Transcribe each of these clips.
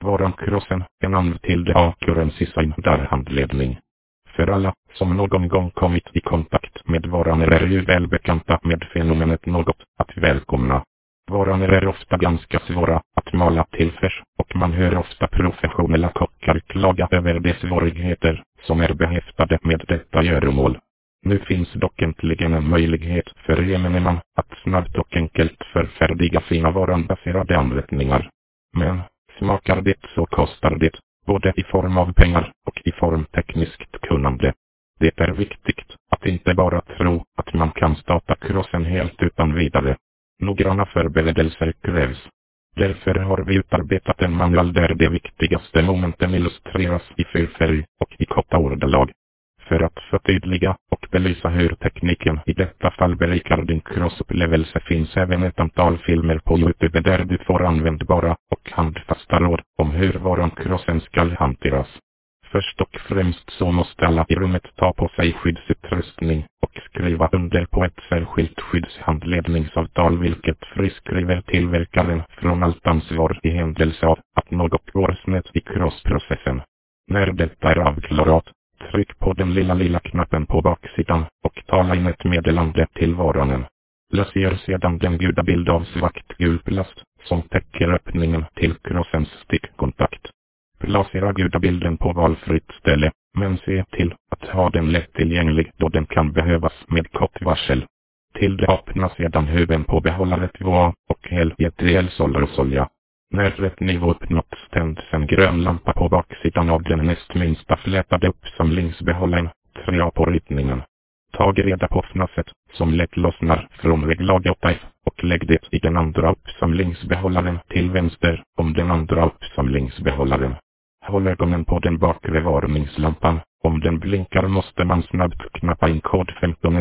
varan krossen, en anv till det A-currency handledning. För alla som någon gång kommit i kontakt med varan är ju välbekanta med fenomenet något att välkomna. Varan är ofta ganska svåra att mala tillfärs och man hör ofta professionella kockar klaga över de svårigheter som är behäftade med detta göromål. Nu finns dock äntligen en möjlighet för gemene man att snabbt och enkelt förfärdiga sina varanbaserade anrättningar. Men smakar det så kostar det, både i form av pengar och i form tekniskt kunnande. Det är viktigt att inte bara tro att man kan starta krossen helt utan vidare. Noggranna förberedelser krävs. Därför har vi utarbetat en manual där de viktigaste momenten illustreras i fyrfärg och i korta ordalag. För att förtydliga och belysa hur tekniken i detta fall berikar din crossupplevelse finns även ett antal filmer på YouTube där du får användbara och handfasta råd om hur varan crossen ska hanteras. Först och främst så måste alla i rummet ta på sig skyddsutrustning och skriva under på ett särskilt skyddshandledningsavtal vilket friskriver tillverkaren från allt ansvar i händelse av att något går snett i crossprocessen. När detta är avklarat, tryck på den lilla knappen på baksidan och tala in ett meddelande till varanen. Lösgör sedan den gudabild av svart gul plast som täcker öppningen till crossens stickkontakt. Placera gudabilden på valfritt ställe, men se till att ha den lättillgänglig då den kan behövas med kort varsel. Till det öppna sedan huven på behållare 2A och häll i ett rejäl solrosolja. När rätt nivå uppnåtts tänds en grön lampa på baksidan av den näst minsta flätade uppsamlingsbehållaren 3A på ritningen. Tag reda på fnasset som lätt lossnar från reglaget och lägg det i den andra uppsamlingsbehållaren till vänster om den andra uppsamlingsbehållaren. Håll ögonen på den bakre varningslampan. Om den blinkar måste man snabbt knappa in kod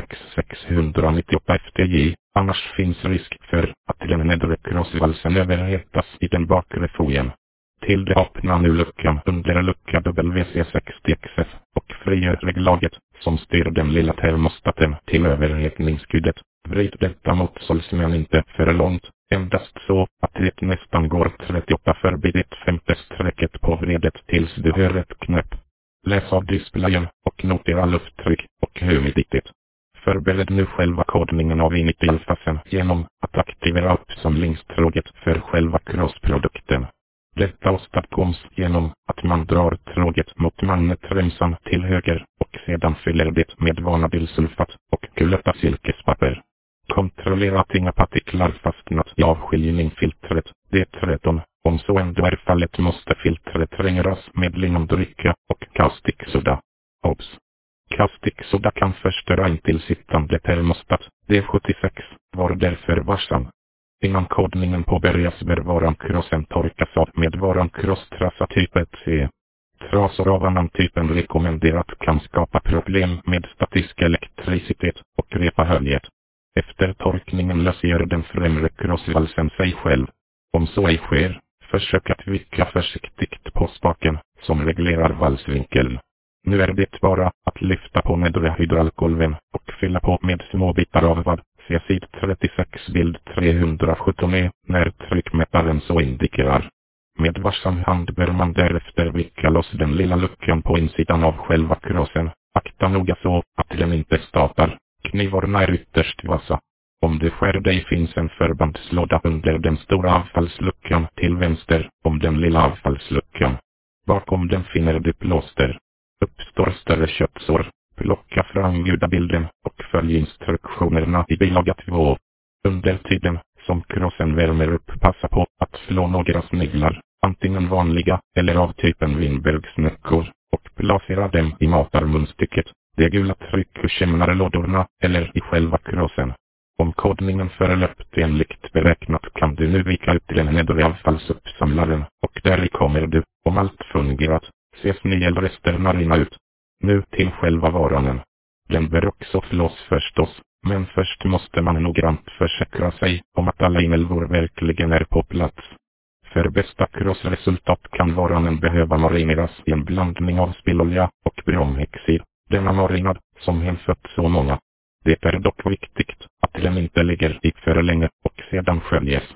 15X698FTJ, annars finns risk för att den nedre crossvalsen överhettas i den bakre fojen. Till det öppna nu luckan under lucka WC60XF och frigör reglaget som styr den lilla termostaten till överhetningsskyddet. Vrid detta motsols men inte för långt, endast så att det nästan går 38 förbi det femte strecket på vredet tills du hör ett knäpp. Läs av displayen och notera lufttryck och humiditet. Förbered nu själva kodningen av initialfasen genom att aktivera uppsamlingstråget för själva crossprodukten. Detta åstadkoms genom att man drar tråget mot magnetremsan till höger och sedan fyller det med vanadilsulfat och kulöta silkespapper. Kontrollera att inga partiklar fastnat i avskiljningsfiltret, D13. Om så ändå är fallet måste filtret rengöras med linondrycka och kaustiksoda. Obs! Kaustiksoda kan förstöra intillsittande termostat, D76, var därför varsam. Innan kodningen påbörjas bör varan crossen torkas av med varan crosstrassa typ 1C. Trasor av annan typen rekommenderat kan skapa problem med statisk elektricitet och repa höljet. Efter torkningen lösgör den främre crossvalsen sig själv. Om så ej sker, försök att vicka försiktigt på spaken som reglerar valsvinkeln. Nu är det bara att lyfta på nedre hydraulkolven och fylla på med små bitar av vad. Se sid 36 bild 317 när tryckmätaren så indikerar. Med varsam hand bör man därefter vicka loss den lilla luckan på insidan av själva crossen. Akta noga så att den inte startar. Knivarna är ytterst vassa. Om du skär dig finns en förbandslåda under den stora avfallsluckan till vänster om den lilla avfallsluckan. Bakom den finner du plåster. Uppstår större köttsår. Plocka fram gudabilden och följ instruktionerna i bilaga 2. Under tiden som crossen värmer upp passa på att slå några sniglar, antingen vanliga eller av typen Winbergsnäckor, och placera dem i matarmunstycket, de gula tryckuschämnarlådorna eller i själva crossen. Om kodningen förlöpt enligt beräknat kan du nu vika ut den nedre avfallsuppsamlaren och där kommer du, om allt fungerat, se snigelresterna rinna ut. Nu till själva varanen. Den bör också flås förstås, men först måste man noggrant försäkra sig om att alla inälvor verkligen är på plats. För bästa crossresultat kan varanen behöva marineras i en blandning av spillolja och bromhexid, denna marinad som hänfött så många. Det är dock viktigt att den inte ligger i för länge och sedan sköljes.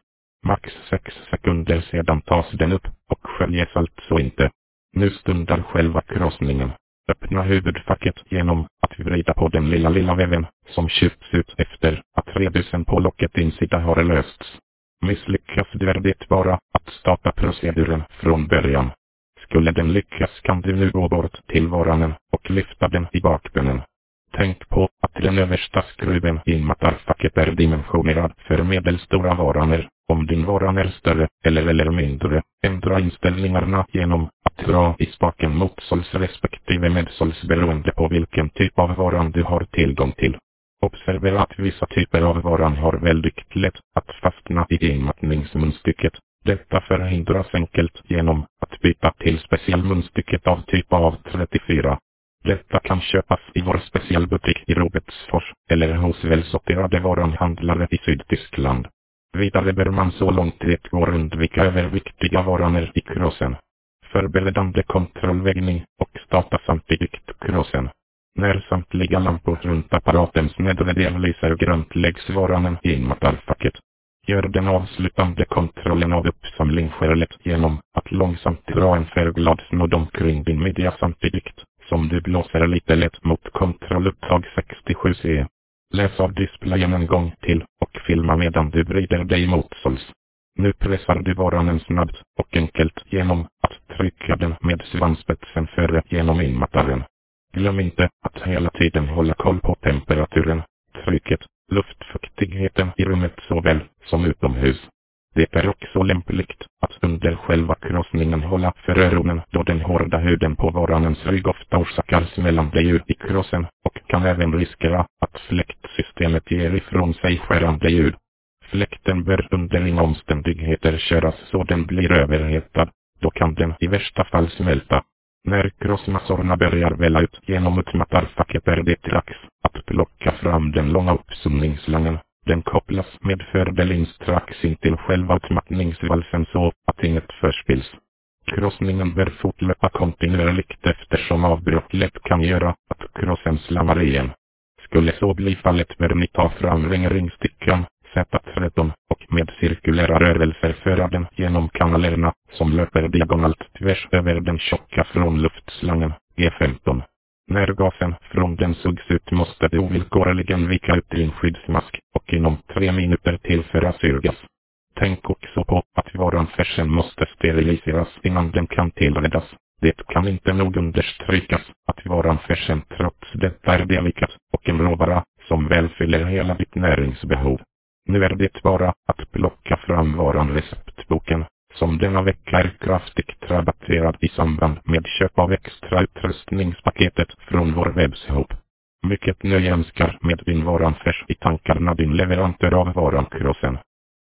Max 6 sekunder sedan tas den upp och sköljes alltså inte. Nu stundar själva krossningen. Öppna huvudfacket genom att vrida på den lilla väven som kypts ut efter att redusen på locket insida har lösts. Misslyckas du är det bara att starta proceduren från början. Skulle den lyckas kan du nu gå bort till varanen och lyfta den i bakbönen. Tänk på att den översta skruven i matarfacket är dimensionerad för medelstora varaner. Om din varan är större eller mindre, ändra inställningarna genom att dra i spaken motsåls respektive medsåls beroende på vilken typ av varan du har tillgång till. Observera att vissa typer av varan har väldigt lätt att fastna i inmattningsmunstycket. Detta förhindras enkelt genom att byta till specialmunstycket av typ AV34. Detta kan köpas i vår specialbutik i Robertsfors eller hos välsorterade varanhandlare i Sydtyskland. Vidare bör man så långt det går undvika överviktiga varaner i krossen. Förberedande kontrollvägning och starta samtidigt krossen. När samtliga lampor runt apparatens nedre del lyser grönt läggs varanen i inmatarfacket. Gör den avslutande kontrollen av uppsamlingsskälet genom att långsamt dra en färgglad snodd omkring din midja samtidigt som du blåser lite lätt mot kontrollupptag 67C. Läs av displayen en gång till och filma medan du vrider dig motsåls. Nu pressar du varanen snabbt och enkelt genom att trycka den med svansspetsen före genom inmattaren. Glöm inte att hela tiden hålla koll på temperaturen, trycket, luftfuktigheten i rummet såväl som utomhus. Det är också lämpligt att under själva krossningen hålla för öronen då den hårda huden på varanens rygg ofta orsakar smällande ljud i krossen och kan även riskera att fläktsystemet ger ifrån sig skärande ljud. Fläkten bör under inga omständigheter köras så den blir överhettad, då kan den i värsta fall smälta. När krossmassorna börjar välla ut genom utmattarfacket är det dags att plocka fram den långa uppzoomningsslangen. Den kopplas med fördel strax in till själva utmattningsvalsen så att inget förspills. Krossningen bör fortlöpa kontinuerligt eftersom avbrott lätt kan göra att krossen slammar igen. Skulle så bli fallet bör ni ta fram ringstickran Z13 och med cirkulära rörelser föra den genom kanalerna som löper diagonalt tvärs över den tjocka från luftslangen G15. När gasen från den sugs ut måste du ovillkorligen vika ut din skyddsmask och inom 3 minuter tillföra syrgas. Tänk också på att varanfärsen måste steriliseras innan den kan tillredas. Det kan inte nog understrykas att varanfärsen trots detta är delikat och en råvara som väl fyller hela ditt näringsbehov. Nu är det bara att plocka fram varanreceptboken, som denna vecka är kraftigt rabatterad i samband med köp av extra utrustningspaketet från vår webbshop. Mycket nöje önskar med din varanfärs i tankarna din leverantör av varankrossen.